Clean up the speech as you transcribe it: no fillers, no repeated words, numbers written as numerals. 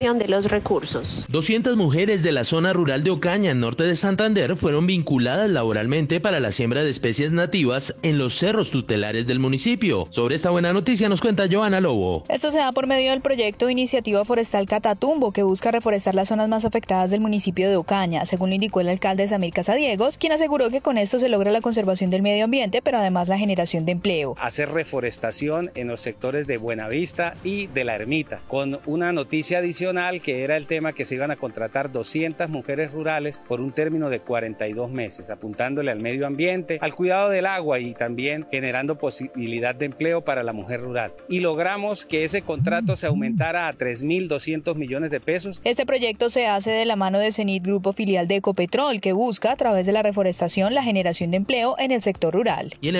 de los recursos. 200 mujeres de la zona rural de Ocaña, en norte de Santander, fueron vinculadas laboralmente para la siembra de especies nativas en los cerros tutelares del municipio. Sobre esta buena noticia nos cuenta Joana Lobo. Esto se da por medio del proyecto Iniciativa Forestal Catatumbo, que busca reforestar las zonas más afectadas del municipio de Ocaña, según lo indicó el alcalde Samir Casadiegos, quien aseguró que con esto se logra la conservación del medio ambiente, pero además la generación de empleo. Hacer reforestación en los sectores de Buenavista y de La Ermita, con una noticia adicional que era el tema que se iban a contratar 200 mujeres rurales por un término de 42 meses, apuntándole al medio ambiente, al cuidado del agua y también generando posibilidad de empleo para la mujer rural. Y logramos que ese contrato se aumentara a 3.200 millones de pesos. Este proyecto se hace de la mano de Cenit Grupo, filial de Ecopetrol, que busca a través de la reforestación la generación de empleo en el sector rural. Y en